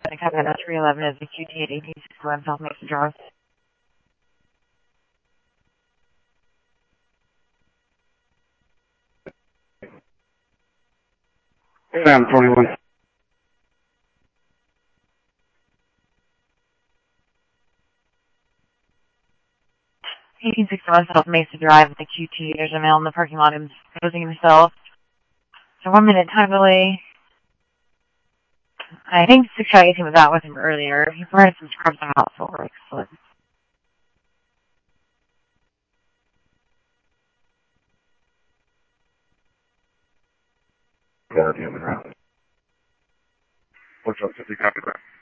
I have that 311 as the QT at 1861 South Mason Drive. Down 41. 1861 South Mesa Drive at the QT. There's a male in the parking lot who's exposing himself. So 1 minute time delay. I think 618 was out with him earlier. He's wearing some scrubs on household, so excellent. Yeah, human round. What's up, 50 copy that?